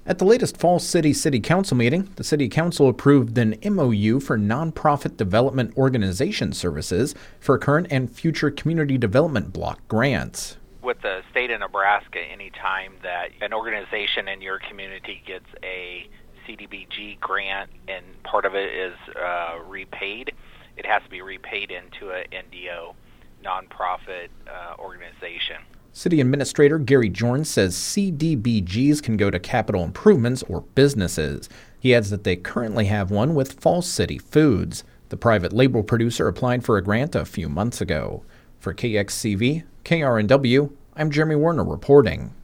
At the latest Falls City City Council meeting, the City Council approved an MOU for nonprofit development organization services for current and future community development block grants. With the state of Nebraska, any time that an organization in your community gets a CDBG grant and part of it is repaid, it has to be repaid into an NDO, nonprofit organization. City Administrator Gary Jorn says CDBGs can go to capital improvements or businesses. He adds that they currently have one with Falls City Foods. The private label producer applied for a grant a few months ago. For KXCV, KRNW, I'm Jeremy Werner reporting.